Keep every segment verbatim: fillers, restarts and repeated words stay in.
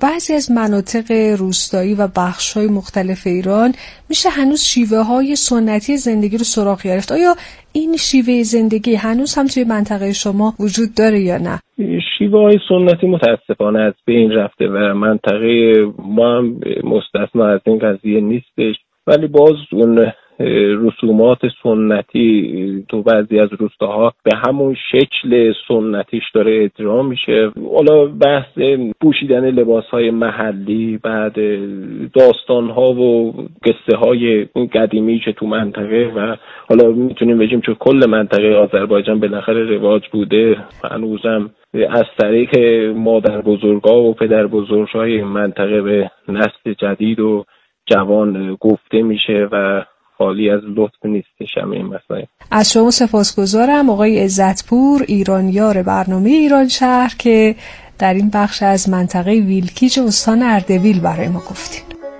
بعضی از مناطق روستایی و بخش‌های مختلف ایران میشه هنوز شیوه‌های سنتی زندگی رو سراغ گرفت. آیا این شیوه زندگی هنوز هم توی منطقه شما وجود داره یا نه؟ شیوه‌های سنتی متاسفانه از بین رفته و منطقه ما هم مستثنا از این قضیه نیستش، ولی باز اون رسومات سنتی تو بعضی از روستاها به همون شکل سنتیش داره اجرا میشه. حالا بحث پوشیدن لباسهای محلی، بعد داستانها و قصه های قدیمی که تو منطقه و حالا میتونیم بگیم چون کل منطقه آذربایجان بالاخره رواج بوده، هنوزم از طریق مادر بزرگا و پدر بزرگای منطقه به نسل جدید و جوان گفته میشه و خالی از لطف نیستش همه این مسائل. از شما سپاسگزارم آقای عزتپور، ایرانیار برنامه ایران شهر، که در این بخش از منطقه ویلکیج استان اردبیل برای ما گفتین.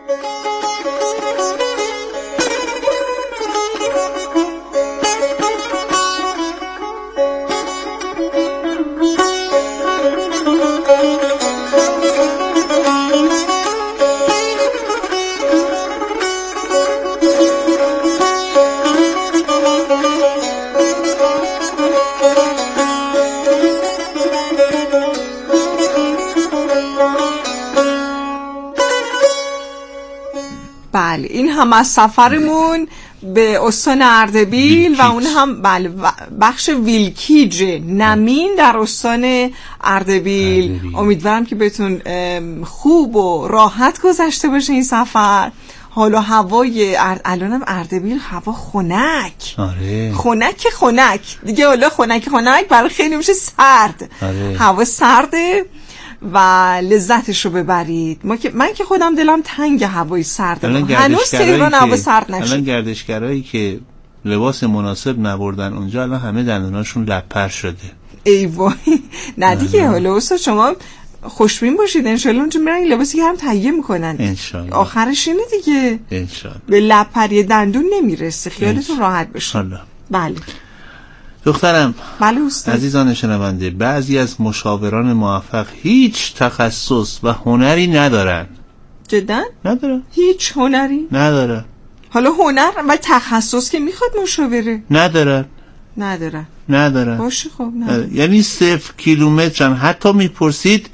بله، این هم از سفرمون به استان اردبیل و اون هم بله بخش ویلکیج نمین در استان اردبیل. امیدوارم که بهتون خوب و راحت گذشته باشه این سفر. حالا هوای الانم اردبیل هوا خنک، آره خنک خنک دیگه، حالا خنک خنک برای خیلی میشه سرد. آره. هوا سرده و لذتش رو ببرید. ما که من که خودم دلم تنگ هوای سرد، هنوز تهران هوا سرد نشد. الان گردشگرایی که لباس مناسب نبردن اونجا الان همه دندوناشون لپر شده. ای وای نه دیگه. حالا استاد شما خوشبین باشید، انشالله اونجا میرن این لباسی که هم تهیه میکنن، انشالله آخرش اینه دیگه، انشالله به لپری دندون نمیرسه، خیالتون راحت بشه. بله دخترم. بله استاد. عزیزان شنونده، بعضی از مشاوران موفق هیچ تخصص و هنری ندارن. جدا؟ ندارن. هیچ هنری؟ ندارن. حالا هنر و تخصص که میخواد مشاوره؟ ندارن. ندارن. ندارن. باشه خب ندارن. یعنی صفر کیلومترن. حتی میپرسید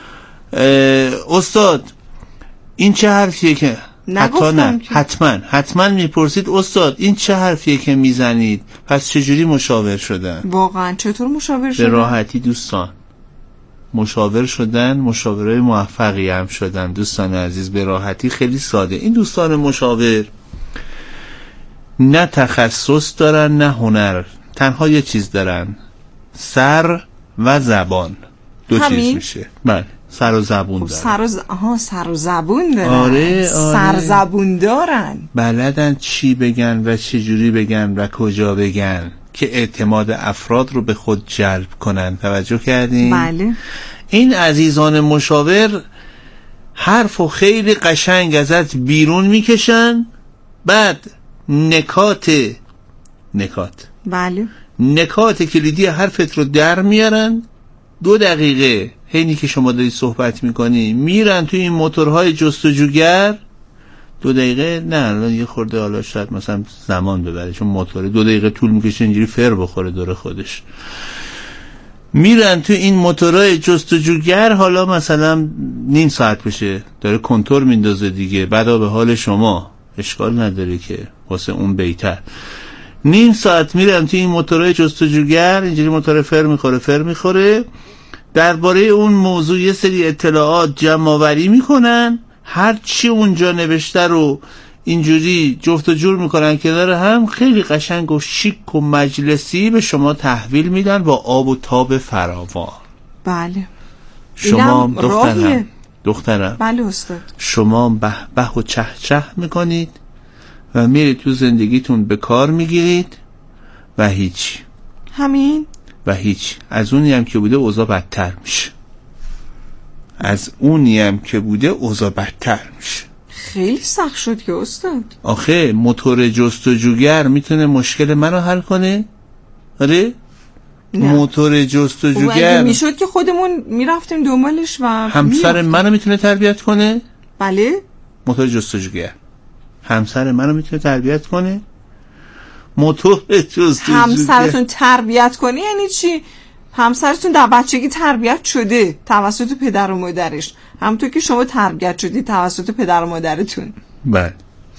استاد این چه حرفیه که حتی نه که. حتما حتما میپرسید استاد این چه حرفیه که میزنید، پس چجوری مشاور شدن؟ واقعا چطور مشاور شدن؟ به راحتی دوستان مشاور شدن، مشاورای موفقی هم شدن دوستان عزیز، به راحتی، خیلی ساده. این دوستان مشاور نه تخصص دارن نه هنر، تنها یه چیز دارن، سر و زبان. دو همین؟ چیز میشه. بله، سر و زبون دارن. سر و ز... آها سر و زبون دارن. آره، آره. سر زبون دارن، بلدن چی بگن و چه جوری بگن و کجا بگن که اعتماد افراد رو به خود جلب کنن. توجه کردین؟ بله. این عزیزان مشاور حرفو خیلی قشنگ ازت بیرون میکشن، بعد نکات نکات بله نکات کلیدی حرفت رو در میارن. دو دقیقه حینی که شما داری صحبت میکنی میرن توی این موتورهای جستجوگر. دو دقیقه نه، الان یه خورده حالا شاید مثلا زمان ببره چون موتور دو دقیقه طول میکشه اینجوری فر بخوره دور خودش. میرن توی این موتورهای جستجوگر، حالا مثلا نیم ساعت بشه داره کنتور میندازه دیگه، بعدا به حال شما اشکال نداره که واسه اون بیتر. نیم ساعت میرن توی این موتورهای جستجوگر، اینجوری موتور فر میخوره فر میخوره درباره اون موضوع یه سری اطلاعات جمع آوری میکنن، هر چی اونجا نوشته رو اینجوری جفت و جور میکنن کنار هم، خیلی قشنگ و شیک و مجلسی به شما تحویل میدن با آب و تاب فراوان. بله. شما دخترم دخترم بله استاد، شما به به و چه چه میکنید و میرید تو زندگیتون به کار میگیرید و هیچ همین و هیچ. از اونی هم که بوده اوضاع بدتر میشه، از اونی هم که بوده اوضاع بدتر میشه. خیلی سخت شد که استاد. آخه موتور جستجوگر میتونه مشکل منو حل کنه؟ آره؟ موتور جستجوگر میشد که خودمون میرفتیم دنبالش و همسر منو میتونه تربیت کنه؟ بله. موتور جستجوگر همسر منو میتونه تربیت کنه؟ موتور جستجوگر همسرتون تربیت کنه یعنی چی؟ همسرتون در بچگی تربیت شده توسط پدر و مادرش، همونطور که شما تربیت شدی توسط پدر و مادرتون. بله.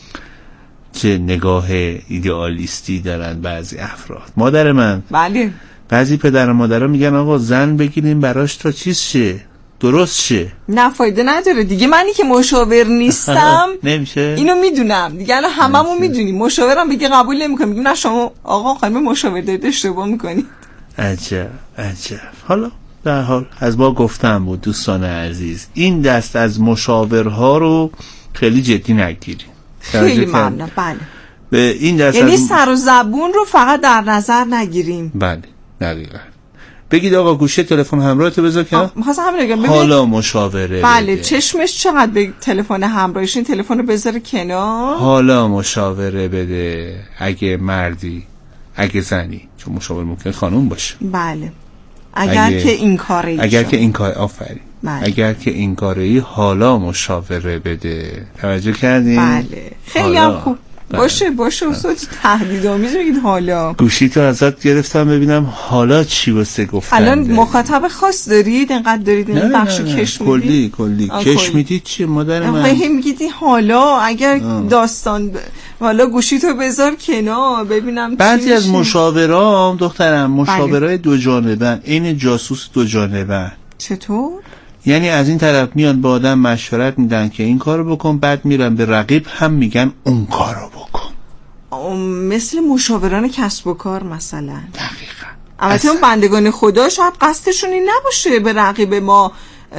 چه نگاه ایدئالیستی دارن بعضی افراد. مادر من بله. بعضی پدر و مادرها میگن آقا زن بگیریم براش تا چیز شه، درست شه. نه فایده نداره دیگه. منی که مشاور نیستم نمیشه. اینو میدونم دیگه، الان هممون میدونیم. مشاورم بگه قبول نمیکنم، میگیم نه شما آقا خانم مشاور دارید اشتباه میکنید. عجب عجب. حالا در حال از با گفتم بود دوستان عزیز، این دست از مشاورها رو خیلی جدی نگیریم. خیلی ممنون. بله. به این دست یعنی از... سر و زبون رو فقط در نظر نگیریم. بله دقیقاً. بگید آقا گوشه تلفن همراهتو بذار که می‌خواستم همین بگم. حالا مشاوره بله بده. چشمش چقدر به تلفن همراهش، این تلفن رو بذاره کنار. حالا مشاوره بده اگه مردی اگه زنی، چون مشاور ممکن خانوم باشه. بله. اگر اگه... که این کاری اگر که این کار آفرین بله. اگر که این کاری حالا مشاوره بده. توجه کردین؟ بله خیلی هم خوب. بله. باشه باشه استاد تهدیدآمیز میگید حالا. گوشی تو ازت گرفتم ببینم حالا چی واسه گفتن. الان مخاطب خاص دارید؟ اینقدر دارید این بخشو کش میدید؟ کلی کلی کش میدید چی مادر من؟ آخه میگید حالا اگر آه. داستان ب... حالا گوشی تو بذار کنار ببینم. بعضی از مشاورام دخترم مشاورای دو جانبه، این جاسوس دو جانبه. چطور؟ یعنی از این طرف میان با آدم مشورت میدن که این کارو بکن، بعد میرن به رقیب هم میگن اون کارو بکن. مثل مشاوران کسب و کار مثلا. دقیقاً. البته اون بندگان خدا شاید قصدشون این نباشه به رقیب ما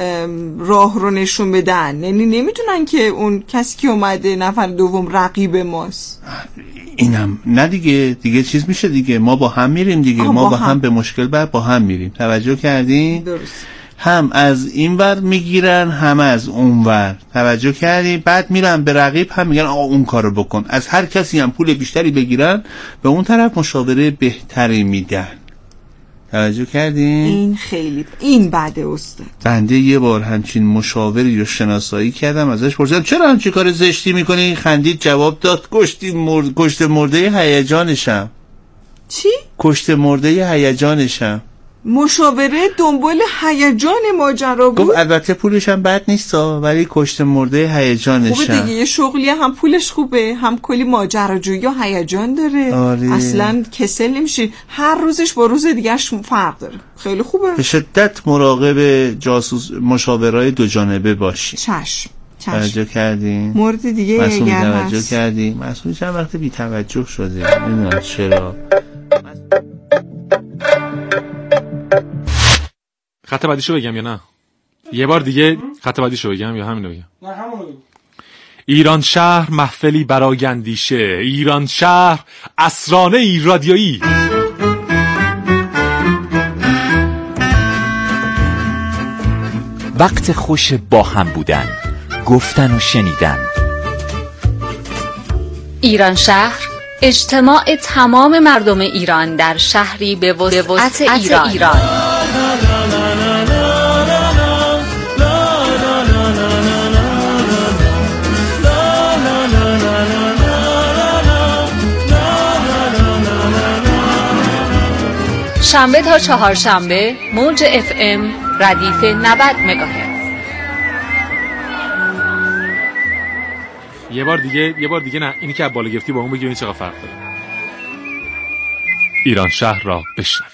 راه رو نشون بدن، یعنی نمیدونن که اون کسی که اومده نفر دوم رقیب ماست. اینم نه دیگه دیگه چیز میشه دیگه، ما با هم میریم دیگه، ما با, با هم. هم به مشکل بعد با هم میریم. توجه کردین؟ درست. هم از این ور میگیرن هم از اون ور. توجه کردی؟ بعد میرن به رقیب هم میگن آقا اون کارو بکن. از هر کسی هم پول بیشتری بگیرن به اون طرف مشاوره بهتری میدن. توجه کردین؟ این خیلی این بده استاد. بنده یه بار همچین مشاوری رو شناسایی کردم، ازش پرسیدم چرا همچین کار زشتی میکنی؟ خندید جواب داد کشتی مرد... کشت مرده هیجانشم. چی؟ کشت مرده هیجانشم. مشاوره دنبال هیجان ماجرا بود. گفت البته پولش هم بد نیست ولی کشت مرده هیجانش. خوبه دیگه، یه شغلی هم پولش خوبه هم کلی ماجراجویی و هیجان داره. آره. اصلا کسل نمیشه، هر روزش با روز دیگهش فرق داره. خیلی خوبه. به شدت مراقب جاسوس مشاورای دو جانبه باشی. چشم چشم. توجه کردین؟ مورد دیگه اگر هست توجه کردین؟ مسئول چند وقت بی توجه شده نمیدونم چرا. خط بعدیشو بگم یا نه؟ یه بار دیگه خط بعدیشو بگم یا همینو بگم؟ نه همونو بگم. ایران شهر محفلی برای اندیشه، ایران شهر اسرانه ای رادیویی. وقت خوش با هم بودن، گفتن و شنیدن. ایران شهر اجتماع تمام مردم ایران در شهری به وسعت ایران, ایران. شنبه تا چهارشنبه موج اف ام ردیف نود مگاهرتز. یه بار دیگه یه بار دیگه نه، اینی که از بالا گرفتی با اون بگی این چقدر فرق داره. ایران شهر را بشنوید.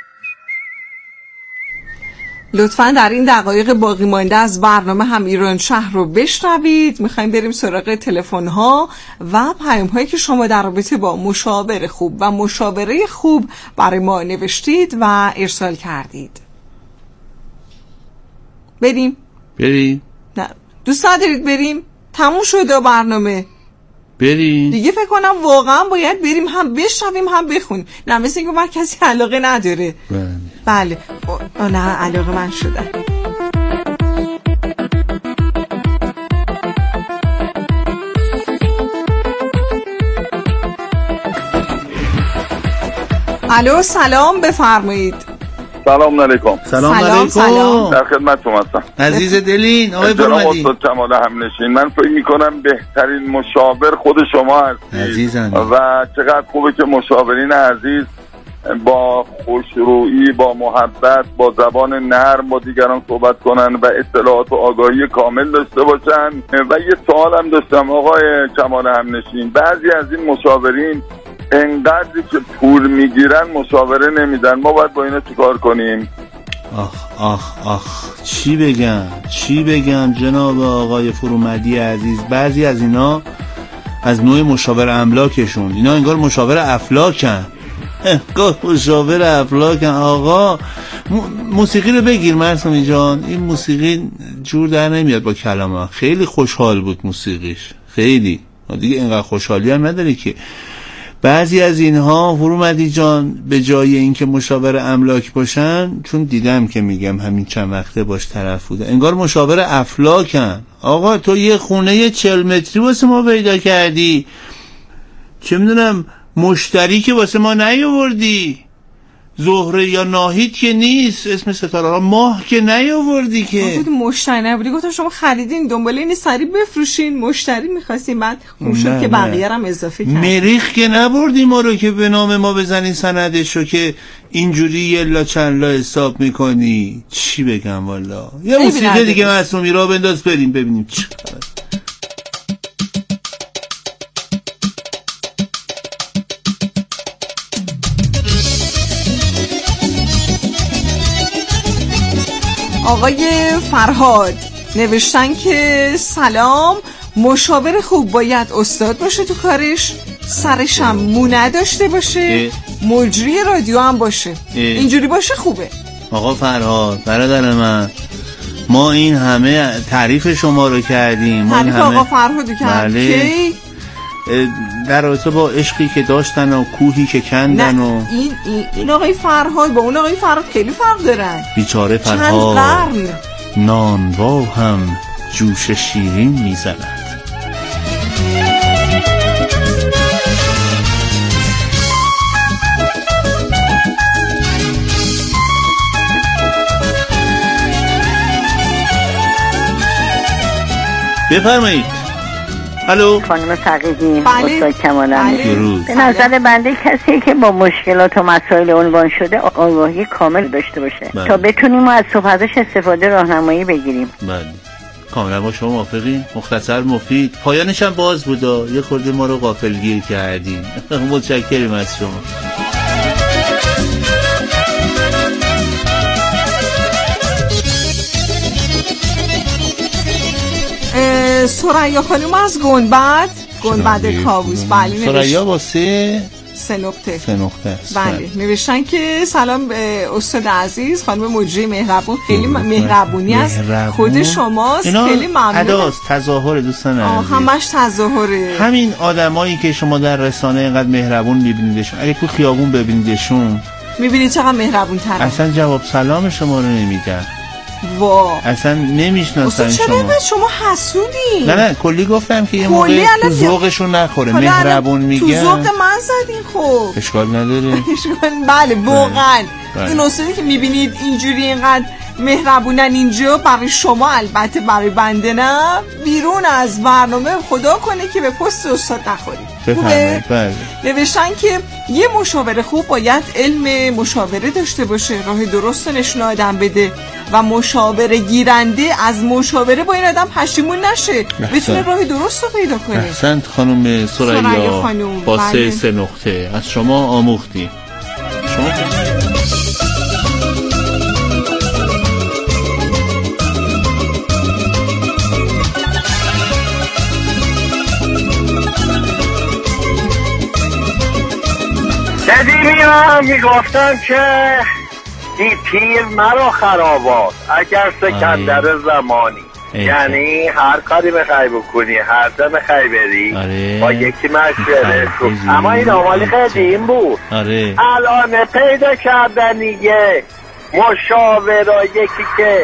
لطفاً در این دقایق باقی مانده از برنامه هم ایران شهر رو بشنوید. میخوایم بریم سراغ تلفن ها و پیام هایی که شما در رابطه با مشاور خوب و مشاوره خوب برای ما نوشتید و ارسال کردید. بریم بریم نه دوست ندارید بریم؟ تموم شده برنامه. بریم دیگه فکر کنم واقعا باید بریم هم بشنویم هم بخونیم. نه مثل اینکه من کسی علاقه نداره. بله بله نه علاقه من شدن. الو سلام بفرمایید. سلام علیکم. سلام علیکم. سلام. در خدمت شما هستم. عزیز دلین آقای فرمدی. جناب استاد کمال همنشین، من فکر میکنم بهترین مشاور خود شما هستید عزیزم و چقدر خوبه که مشاورین عزیز با خوشرویی، با محبت، با زبان نرم با دیگران صحبت کنن و اطلاعات و آگاهی کامل داشته باشن. و یه سوال هم داشتم آقای کمال همنشین، بعضی از این مشاورین انقدری که پول میگیرن مشاوره نمیدن، ما باید با اینا چیکار کنیم؟ آخ آخ آخ چی بگم چی بگم جناب آقای فرومدی عزیز، بعضی از اینا از نوع مشاور املاکشون، اینا انگار مشاور افلاکن، انگار مشاور افلاکن. آقا موسیقی رو بگیر مرسومی جان، این موسیقی جور در نمیاد با کلمه. خیلی خوشحال بود موسیقیش، خیلی دیگه اینقدر خوشحالی هم نداره که بعضی از اینها فرومدی جان به جای اینکه مشاور املاک باشن، چون دیدم که میگم همین چند وقته باش طرف بوده، انگار مشاور افلاکن. آقا تو یه خونه چهل متری واسه ما پیدا کردی، چه میدونم مشتری که واسه ما نیاوردی، زهره یا ناهید که نیست، اسم ستاره ها ماه که نیاوردی که. بود مشتری نبودی، گفتم شما خریدین دنبال این سری بفروشین، مشتری می‌خواستین، بعد خوب شد که بقیه هم اضافه کردین. مریخ که نبردی ما رو که به نام ما بزنین سندشو که اینجوری یلا چندلا حساب میکنی. چی بگم والا. یه موسیقی دیگه معصومی را بنداز بریم ببینیم چی. آقای فرهاد نوشتن که سلام، مشاور خوب باید استاد باشه تو کارش، سرش هم مو نداشته باشه، مجری رادیو هم باشه. اینجوری باشه خوبه. آقا فرهاد برادر من، ما این همه تعریف شما رو کردیم، تعریف همه... آقا فرهادو کردیم در رابطه با عشقی که داشتن و کوهی که کندن. و این, این, این آقای فرهاد با اون آقای فرهاد خیلی فرق دارن. بیچاره فرهاد نانوا هم جوش شیرین میزند. بفرمایید. الو خانم فقیدی، بله. استاد کمالم. درود. به نظر بنده کسی که با مشکلات و مسائل عنوان شده آگاهی کامل داشته باشه بله. تا بتونیم ما از صحبتش استفاده راهنمایی بگیریم. بله کاملا با شما موافقیم. مختصر مفید، پایانش هم باز بودا، یه خورده ما رو غافلگیر کردیم. متشکریم از شما. سریا خانم از گنبد گنبد کاووس. بله سریا با سه سه نقطه سه نقطه است. بله نوشتن که سلام به استاد عزیز، خانم مجری مهربون، خیلی مهربونی است، خود شماست، خیلی ممنون. اداست تظاهر دوستان عزیز، همش تظاهره. همین آدمایی که شما در رسانه اینقدر مهربون میبینیدشون، اگه تو خیابون ببینیدشون میبینید چقدر مهربون تره. اصلا جواب سلام شما رو نمیدن، وا اصلا نمیشناسن شما. چرا شما حسودین؟ نه نه کلی گفتم که یه موقع تو ذوقشون نخوره، مهربون میگن. تو ذوق من زدین خب. اشکال نداره. اشکال بله واقعا. این استادی که میبینید اینجوری اینقدر مهربونن اینجا، برای شما البته، برای بنده نه، بیرون از برنامه خدا کنه که به پست استاد نخورید. بفرمایید. بله. نوشتن که یه مشاور خوب باید علم مشاوره داشته باشه، راه درست نشون آدم بده و مشاوره گیرنده از مشاوره با این آدم پشیمون نشه، بتونه راه درست رو پیدا کنه. احسنت خانم سریا خانم. با بله. سه سه نقطه از شما آموختیم. شما قدیمی ها میگفتن که دی پیر مرا خرابات اگر سکندر زمانی، یعنی هر کاری بخوای بکنی، هر جا بخوای بری آره. با یکی مشوره شد. اما این آمالی قدیم بود. آره. الان پیدا کردن یه مشاوره، یکی که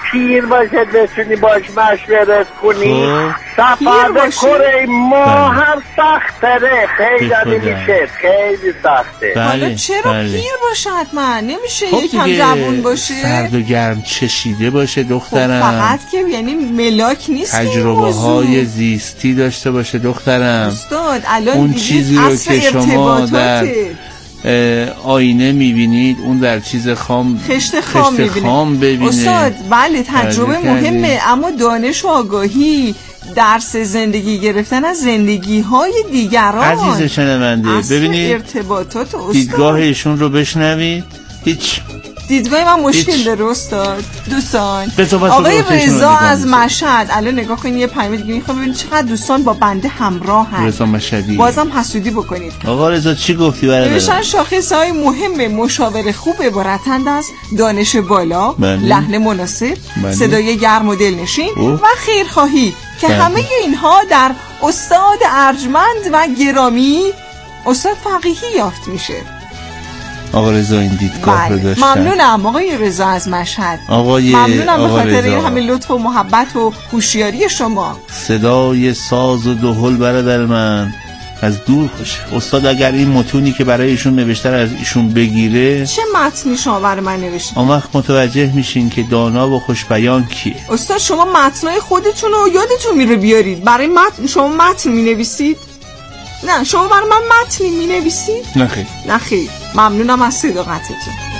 پیر باشه بتونی باش مشورت کنی. سفر به کره ماه هم سختره، خیلی نمیشه، خیلی سخته. حالا چرا بله. پیر باشه حتما؟ نمیشه خب یکم جوون باشه، سرد و گرم چشیده باشه دخترم. خب فقط که یعنی ملاک نیست، تجربه های زیستی داشته باشه دخترم. استاد الان اون چیزی رو که شما در آینه میبینید اون در چیز خام خشت خام, خشت خام ببینه. استاد بله تجربه مهمه، اما دانش و آگاهی، درس زندگی گرفتن از زندگی های دیگران. عزیز شنونده ببینید ارتباطات استاد، دیدگاه ایشون رو بشنوید. هیچ دیدگاه من مشکل داره استاد. دوستان آقای رضا از مشهد الان نگاه کنید یه پیام دیگه میخوام ببینید چقدر دوستان با بنده همراه هستند. رضا مشهدی بازم حسودی بکنید. آقا رضا چی گفتی برادر؟ نوشتن شاخصهای مهم مشاور خوب عبارتند از دانش بالا، بله. لحن مناسب، بله. صدای گرم و دلنشین و خیرخواهی که بله. همه اینها در استاد ارجمند و گرامی استاد فقیهی یافت میشه. آقا رضا این دیدگاه بله. رو داشتن. ممنونم آقای رضا از مشهد. آقای ممنونم به خاطر این همه لطف و محبت و هوشیاری شما. صدای ساز و دهل برادر من از دور خوشه. استاد اگر این متونی که برای ایشون نوشته از ایشون بگیره، چه متنی شما برای من نوشتید؟ اون وقت متوجه میشین که دانا و خوشبیان کیه. استاد شما متنای خودتون رو یادتون میره بیارید. برای متن شما متن مینویسید؟ نه شما برای من متنی مینویسید؟ نه خیر. نه خیر. ممنونم از صداقتتون.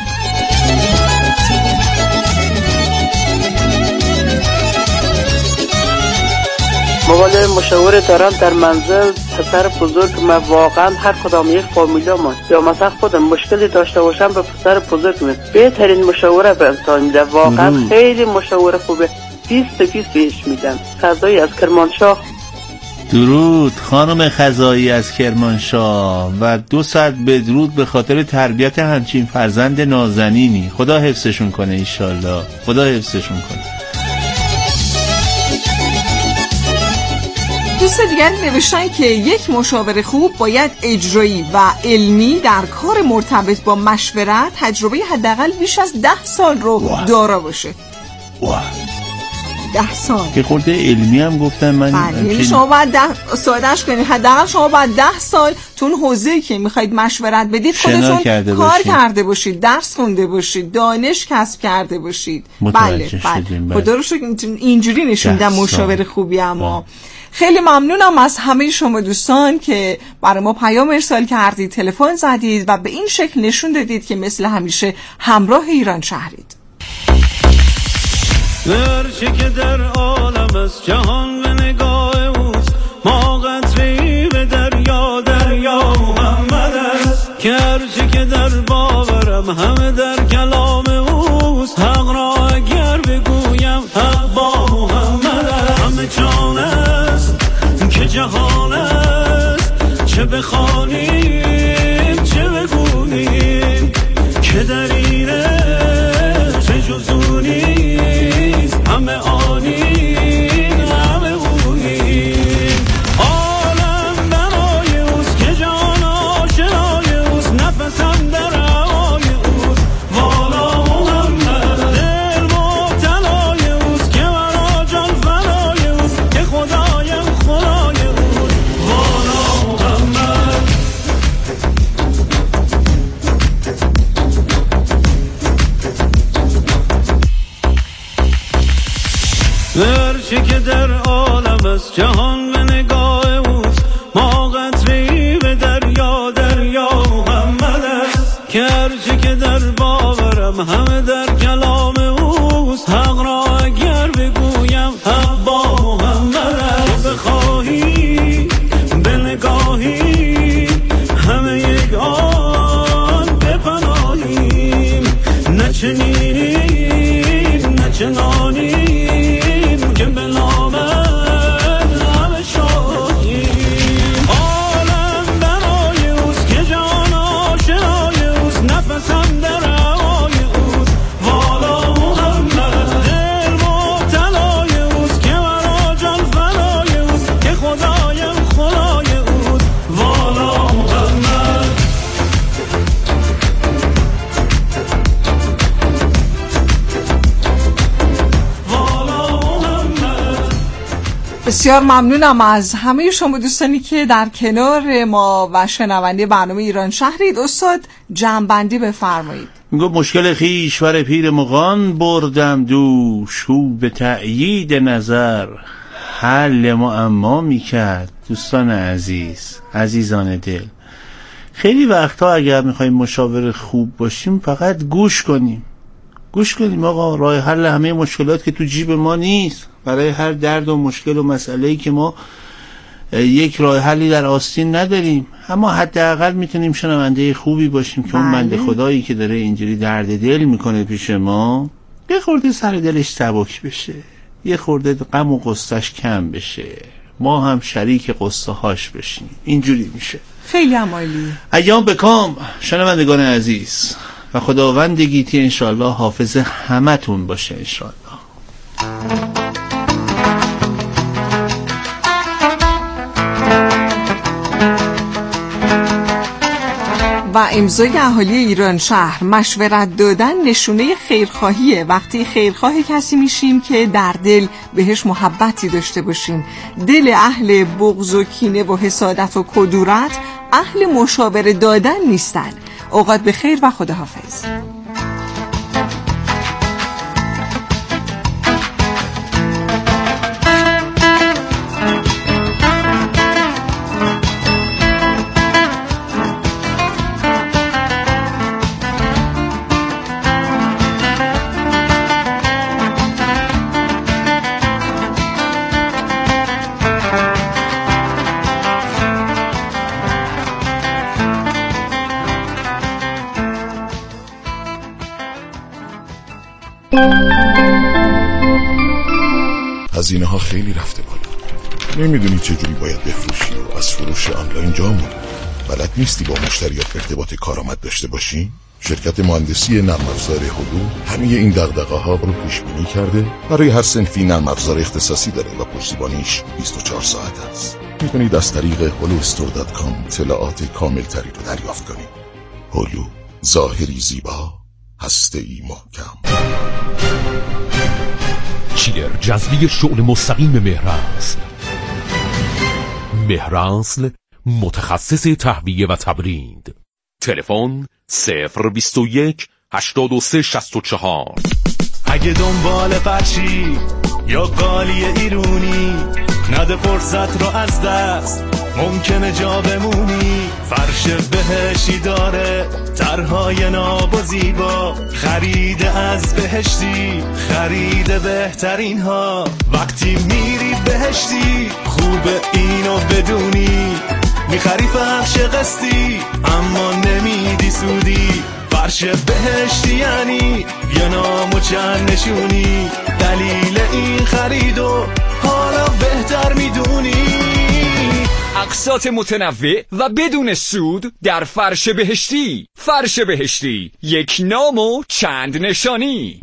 مقاله مشاور دارم در منزل پسر بزرگ من، واقعا هر کدام یک فامیلا ما یا مثلا خودم مشکلی داشته باشم به پسر بزرگ من بهترین مشاوره به انسان میده. واقعا مم. خیلی مشاوره خوبه. بیست بیست بهش میدم. خزایی از کرمانشاه. درود خانم خزایی از کرمانشاه و دو صد بدرود به خاطر تربیت همچین فرزند نازنینی. خدا حفظشون کنه انشالله. خدا حفظشون کنه. دوست دیگر نوشتن که یک مشاور خوب باید اجرایی و علمی در کار مرتبط با مشورت تجربه حداقل بیش از ده سال رو واه. دارا باشه. واه. ده سال که خورده علمی هم گفتن. من یعنی شما باید ده سادهش کنید حداقل شما باید ده سال تو اون حوزه‌ای که میخواید مشورت بدید خودتون کرده کار باشید. کرده باشید، درس خونده باشید، دانش کسب کرده باشید. بله بله خدا رو شکر اینجوری نشوندن مشاور خوبی. اما خیلی ممنونم از همه شما دوستان که برای ما پیام ارسال کردید، تلفن زدید و به این شکل نشون دادید که مثل همیشه همراه ایران شهرید. هرچی که در عالم است جهان به نگاه اوست، ما قطره‌ای به دریا دریا محمد است. که هرچی که در باورم همه در کلام اوست، حق را اگر بگویم حق با محمد است. همه جان است که جهان است، چه بخوانیم چه بگوییم که در اینه چه جزونی همه آنین همه اویین. عالم برای اوست که جان آشنای اوست، نفسم در هوای اوست والا محمد. دل مبتلای اوست که مرا جان فدای اوست، که خدایم خدای اوست والا محمد. هرچی که در عالم است جهان به نگاه اوست، ما قطره‌ای به دریا دریا محمد است. که هرچی که در باورم همه در کلام اوست، حق را اگر بگویم حق با محمد است. بخواهی به نگاهی همه یک آن بپناهیم، نه چنینیم نه چنانیم که به نامت همه بسیار ممنونم از همه شما دوستانی که در کنار ما و شنونده برنامه ایران شهرید. استاد جمع‌بندی بفرمایید. میگه مشکل خویشور پیر مغان بردم دوش، او به تأیید نظر حل معما میکرد. دوستان عزیز، عزیزان دل، خیلی وقتا اگر میخوایم مشاور خوب باشیم فقط گوش کنیم. گوش کنیم آقا، راه حل همه مشکلات که تو جیب ما نیست. برای هر درد و مشکل و مسئله‌ای که ما یک راه حلی در آستین نداریم، اما حداقل میتونیم شنونده خوبی باشیم که اون بنده خدایی که داره اینجوری درد دل میکنه پیش ما یه خورده سر دلش سبک بشه، یه خورده غم و غصه‌اش کم بشه، ما هم شریک غصه هاش بشیم. اینجوری میشه. خیلی عالی. ایام بکام شنوندگان عزیز، و خداوند گیتی انشالله حافظ همتون باشه انشالله. و امضای اهالی ایران شهر. مشورت دادن نشونه خیرخواهیه. وقتی خیرخواه کسی میشیم که در دل بهش محبتی داشته باشیم. دل اهل بغض و کینه و حسادت و کدورت اهل مشاوره دادن نیستن. اوقات بخیر و خداحافظ. هزینه ها خیلی رفته بالا. نمیدونی چجوری باید بفروشی و از فروش آنلاین جا موندی. بلد نیستی با مشتریات ارتباط کارآمد داشته باشی؟ شرکت مهندسی نرم افزار هلو همه این دغدغه ها رو پیش بینی کرده. برای هر صنفی نرم افزار اختصاصی داره و پشتیبانیش بیست و چهار ساعت است. میتونید از طریق هلو استور دات کام اطلاعات کامل تری رو دریافت کنید. هلو، ظاهری زیبا، هسته‌ای محکم. چیر جذبی شغل مستقیم مهرنسل. مهرنسل متخصص تهویه و تبرید. تلفن صفر بیست و یک هشتاد و سه شصت و چهار. اگه دنبال فرشی یا قالی ایرونی، نده فرصت رو از دست، ممکنه جا بمونی. فرش بهشتی داره طرحهای ناب و زیبا، خرید از بهشتی خرید بهترین ها. وقتی میری بهشتی خوبه اینو بدونی، میخری فرش قسطی اما نمیدی سودی. فرش بهشتی یعنی یه نام و چند نشونی، دلیل این خریدو حالا بهتر میدونی. اقساط متنوع و بدون سود در فرش بهشتی. فرش بهشتی، یک نام و چند نشانی.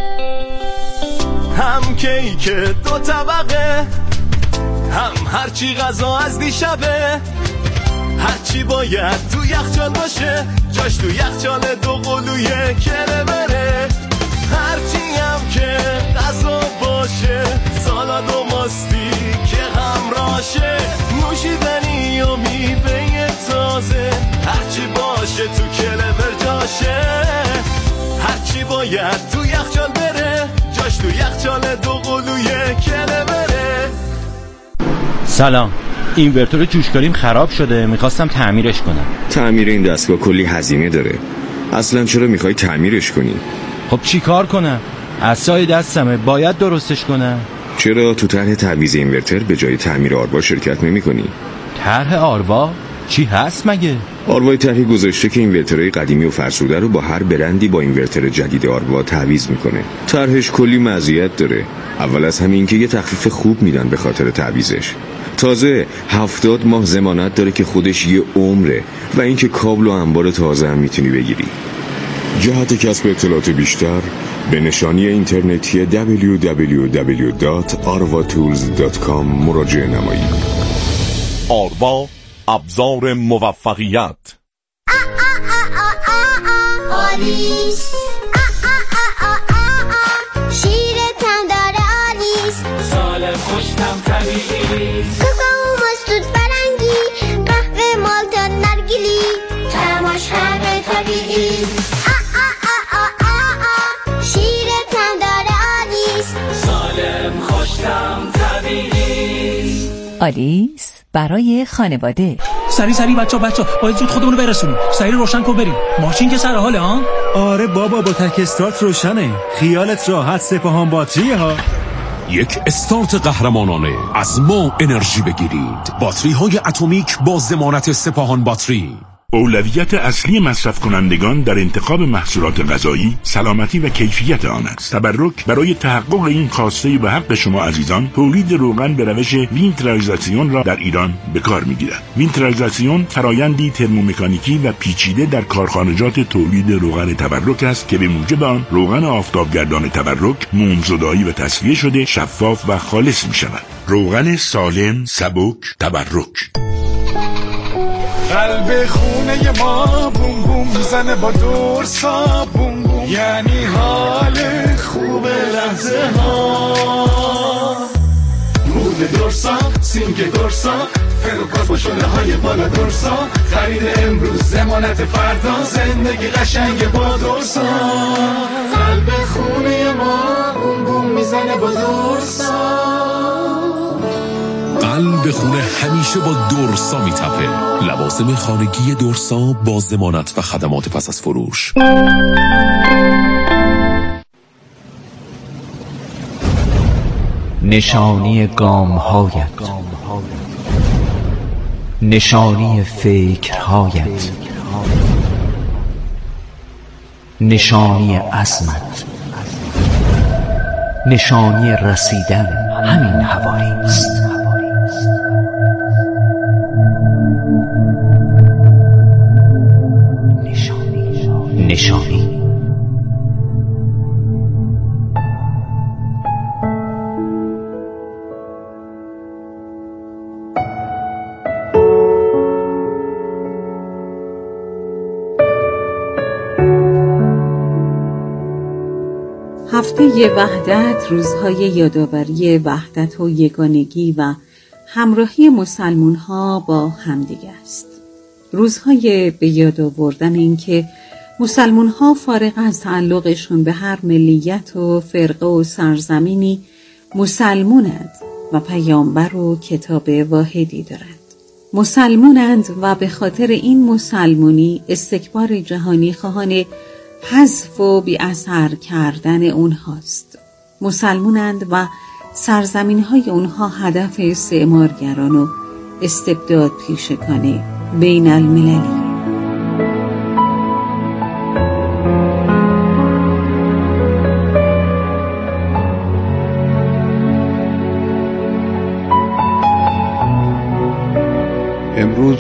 هم کیک دو طبقه، هم هرچی غذا از دیشبه، هرچی باید تو یخچال باشه، جاش تو یخچال دو قلوی کره بره. هرچی هم که غذا باشه، سالاد و ماستی که همراشه، نوشیدنی و میوه تازه، هرچی باشه تو کلبر جاشه. هرچی باید تو یخچال بره، جاش تو یخچال دو قلوی کره بره. سلام، اینورتور جوشکاریم خراب شده، میخواستم تعمیرش کنم. تعمیر این دستگاه کلی هزینه داره. اصلا چرا میخوای تعمیرش کنی؟ خب چی کار کنم؟ عصای دستمه، باید درستش کنم. چرا تو طرح تعویض اینورتر به جای تعمیر آروا شرکت نمی کنی؟ طرح آروا؟ چی هست مگه؟ آروای طرحی گذاشته که اینورترهای قدیمی و فرسوده رو با هر برندی با اینورتر جدید آروا تعویض میکنه. طرحش کلی مزیت داره. اول از همین که یه تخفیف خوب میدن به خاطر تعویضش. تازه هفتاد ماه ضمانت داره که خودش یه عمره، و اینکه کابل و انبار تازه هم میتونی بگیری. جهت کسب اطلاعات بیشتر به نشانی اینترنتی دبلیو دبلیو دبلیو دات آروا تولز دات کام مراجعه نمایید. آروا، ابزار موفقیت. آلیس شیرتم داره آلیس، سالم خوشتم طبیعی طبیعی، کوکو مستود فرنگی، قهوه مالتا نرگیلی، تماش همه طبیعی. آ آ آ آ آ آ شیرت هم داره آلیس، سالم خوشتم طبیعی. آلیس برای خانواده. سری سری بچه بچه باید زود خودمونو برسونیم. سری روشن کن بریم. ماشین که سر حاله ها؟ آره بابا با تک استارت روشنه. خیالت راحت، سپاهان باتری ها. یک استارت قهرمانانه از ما انرژی بگیرید. باتری های اتمیک با ضمانت سپاهان باتری. اولویت اصلی مصرف کنندگان در انتخاب محصولات غذایی سلامتی و کیفیت آن است. تبرک برای تحقق این خواسته به حق شما عزیزان، تولید روغن به روش وینترالایزاسیون را در ایران به کار می‌گیرد. وینترالایزاسیون فرایندی ترمومکانیکی و پیچیده در کارخانجات تولید روغن تبرک است که به موجب آن روغن آفتابگردان تبرک مومزدایی و تصفیه شده شفاف و خالص می‌شود. روغن سالم، سبک، تبرک. قلب خونه ما بوم بوم میزنه با دورسا بوم بوم، یعنی حال خوب لحظه ها. مود دورسا، سینک دورسا، فروکاس با شده های بالا دورسا، خرید امروز ضمانت فردا، زندگی قشنگ با دورسا. قلب خونه ما بوم بوم میزنه با دورسا. قلب خونه همیشه با دورسا میتپه. لوازم خانگی دورسا با ضمانت و خدمات پس از فروش. نشانی گام‌هایت، نشانی فکرهایت، نشانی عزمت، نشانی رسیدن همین حوالی است. نشانی نشانی هفته وحدت روزهای یادآوری وحدت و یگانگی و همراهی مسلمان ها با همدیگه است. روزهای به یاد آوردن این که مسلمان ها فارغ از تعلقشون به هر ملیت و فرقه و سرزمینی مسلمونند و پیامبر و کتاب واحدی دارند. مسلمونند و به خاطر این مسلمونی استکبار جهانی خواهان حذف و بی اثر کردن اونهاست. مسلمونند و سرزمین‌های اونها هدف استعمارگران و استبداد پیشگان بین المللی. امروز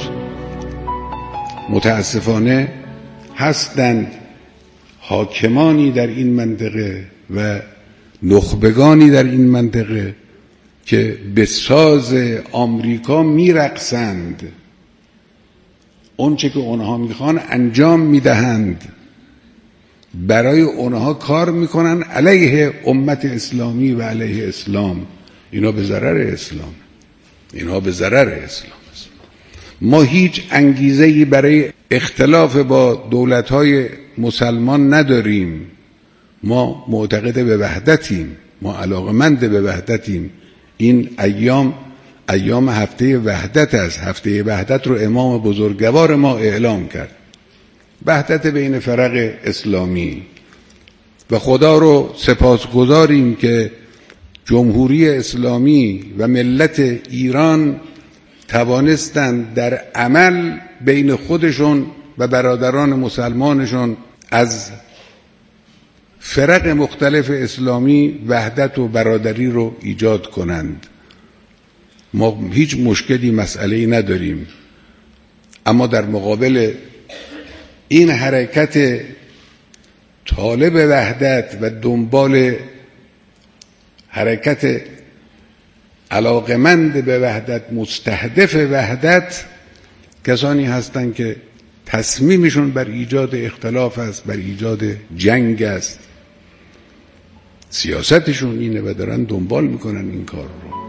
متاسفانه هستند حاکمانی در این منطقه و نخبگانی در این منطقه که به ساز آمریکا میرقصند، اون چه که اونها میخوان انجام میدهند، برای اونها کار میکنن علیه امت اسلامی و علیه اسلام. اینا به ضرر اسلام، اینها به ضرر اسلام است. ما هیچ انگیزه‌ای برای اختلاف با دولت‌های مسلمان نداریم. ما معتقد به وحدتیم، ما علاقمند به وحدتیم. این ایام ایام هفته وحدت است. هفته وحدت رو امام بزرگوار ما اعلام کرد، وحدت بین فرق اسلامی. و خدا رو سپاسگزاریم که جمهوری اسلامی و ملت ایران توانستند در عمل بین خودشون و برادران مسلمانشون از فرق مختلف اسلامی وحدت و برادری رو ایجاد کنند. ما هیچ مشکلی مسئله‌ای نداریم، اما در مقابل این حرکت طالب وحدت و دنبال حرکت علاقمند به وحدت، مستهدف وحدت، کسانی هستند که تصمیمشون بر ایجاد اختلاف است، بر ایجاد جنگ است. سیاستشون اینه و دارن دنبال میکنن این کار رو.